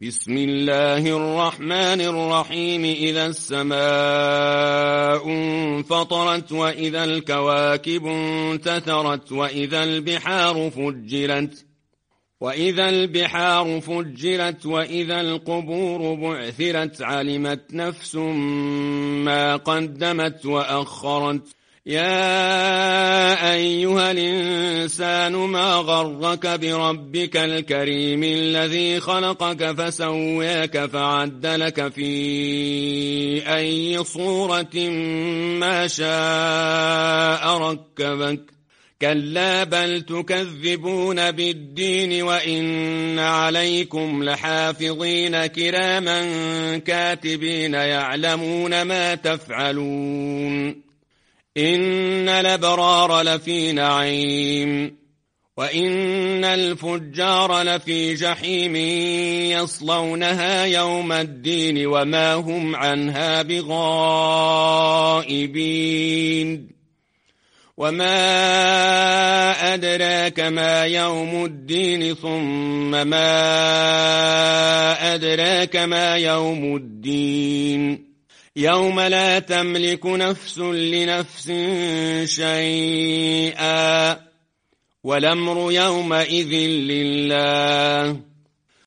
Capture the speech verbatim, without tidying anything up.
بسم الله الرحمن الرحيم إذا السماء انفطرت وإذا الكواكب انتثرت وإذا البحار فجرت وإذا البحار فجرت وإذا القبور بعثرت علمت نفس ما قدمت وأخرت يا أيها الإنسان ما غرك بربك الكريم الذي خلقك فسواك فعدلك في أي صورة ما شاء ركبك كلا بل تكذبون بالدين وإن عليكم لحافظين كراما كاتبين يعلمون ما تفعلون إن الأبرار لفي نعيم وإن الفجار لفي جحيم يصلونها يوم الدين وما هم عنها بغائبين وما أدراك ما يوم الدين ثم ما أدراك ما يوم الدين يوم لا تملك نفس لنفس شيئا والأمر يومئذ لله